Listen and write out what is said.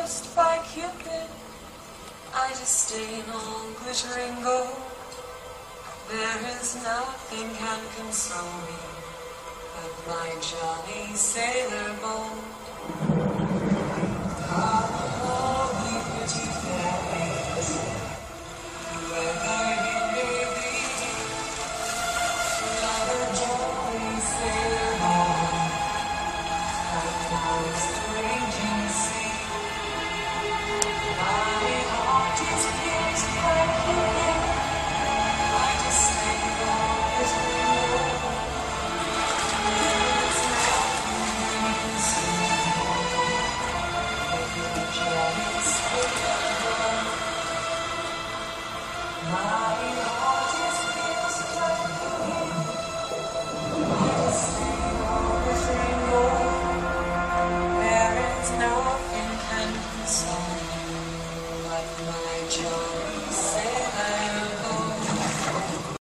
seduced by Cupid, I disdain all glittering gold. There is nothing can console me but my jolly sailor boy.